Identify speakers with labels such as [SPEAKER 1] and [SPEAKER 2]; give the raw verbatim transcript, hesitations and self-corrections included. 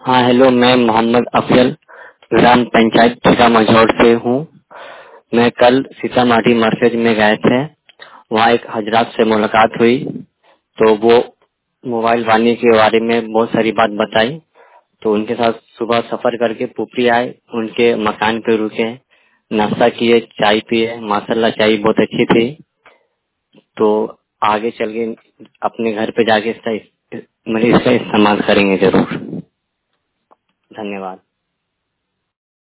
[SPEAKER 1] हाँ हेलो, मैं मोहम्मद अफजल ग्राम पंचायत ठेका मझौर से हूँ। मैं कल सीतामढ़ी मरकज में गए थे, वहाँ एक हजरात से मुलाकात हुई तो वो मोबाइल वानी के बारे में बहुत सारी बात बताई। तो उनके साथ सुबह सफर करके पुपरी आए, उनके मकान पे रुके, नाश्ता किए, चाय पिए। माशाल्लाह चाय बहुत अच्छी थी। तो आगे चल के अपने घर पे जाके इसका मतलब इसका इस्तेमाल करेंगे जरूर। धन्यवाद।